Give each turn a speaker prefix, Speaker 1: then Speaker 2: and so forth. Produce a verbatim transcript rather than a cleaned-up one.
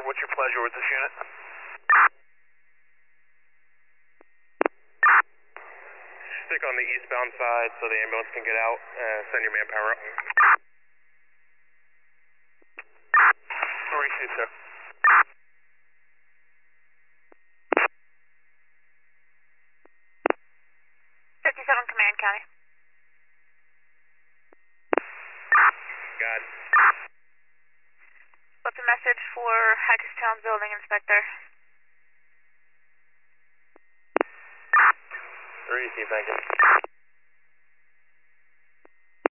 Speaker 1: what's your pleasure with this unit? Stick on the eastbound side so the ambulance can get out. Uh, send your manpower up. Receive, sir.
Speaker 2: fifty-seven Command County.
Speaker 1: Got it.
Speaker 2: What's a message for Hagerstown Building Inspector?
Speaker 1: Receive, thank you.